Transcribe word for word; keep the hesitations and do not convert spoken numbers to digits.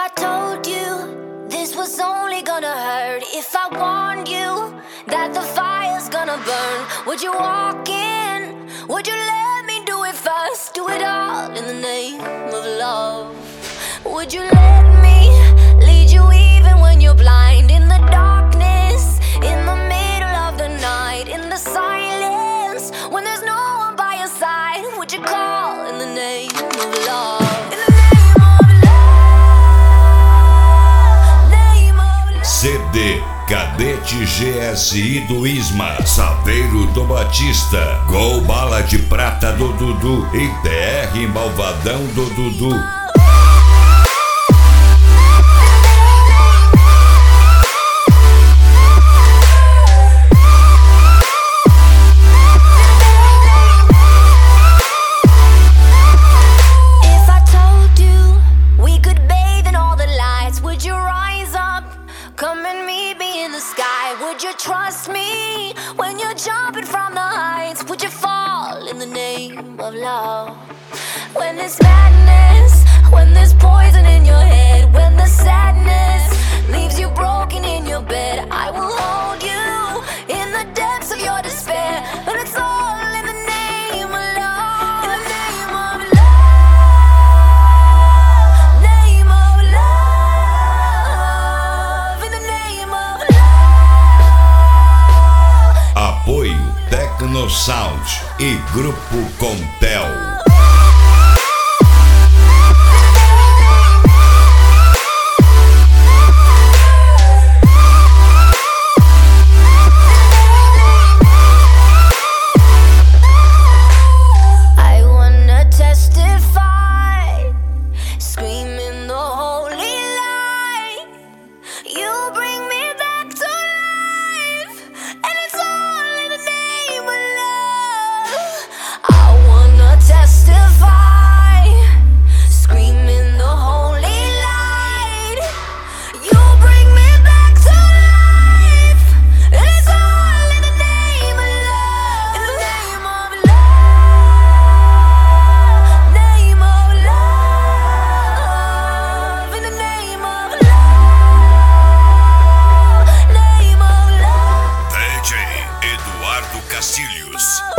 I told you this was only gonna hurt, if I warned you that the fire's gonna burn, would you walk in? Would you let me do it first? Do it all in the name of love. Would you let me lead you even when you're blind? In the darkness, in the middle of the night, in the silence, when there's no one by your side, would you call in the name of love? C D Cadete G S I do Isma, Saveiro do Batista, Gol Bala de Prata do Dudu e T R Malvadão do Dudu. Come and meet me in the sky. Would you trust me when you're jumping from the heights? Would you fall in the name of love? When there's madness, when there's poison in your head, when the sadness leaves you broken in your bed, I will hold you in the depths of your despair. But it's all in the name of love. In the name of love. Name of love. Apoio Tecnosound e Grupo Contel. I wanna testify, screaming the holy light. You bring me back to life, and it's all in the name of love. I wanna testify, screaming the holy light. You bring me back to life, and it's all in the name of love. In the name of love. Name of love. In the name of love. Name of love. D J Eduardo Castilhos.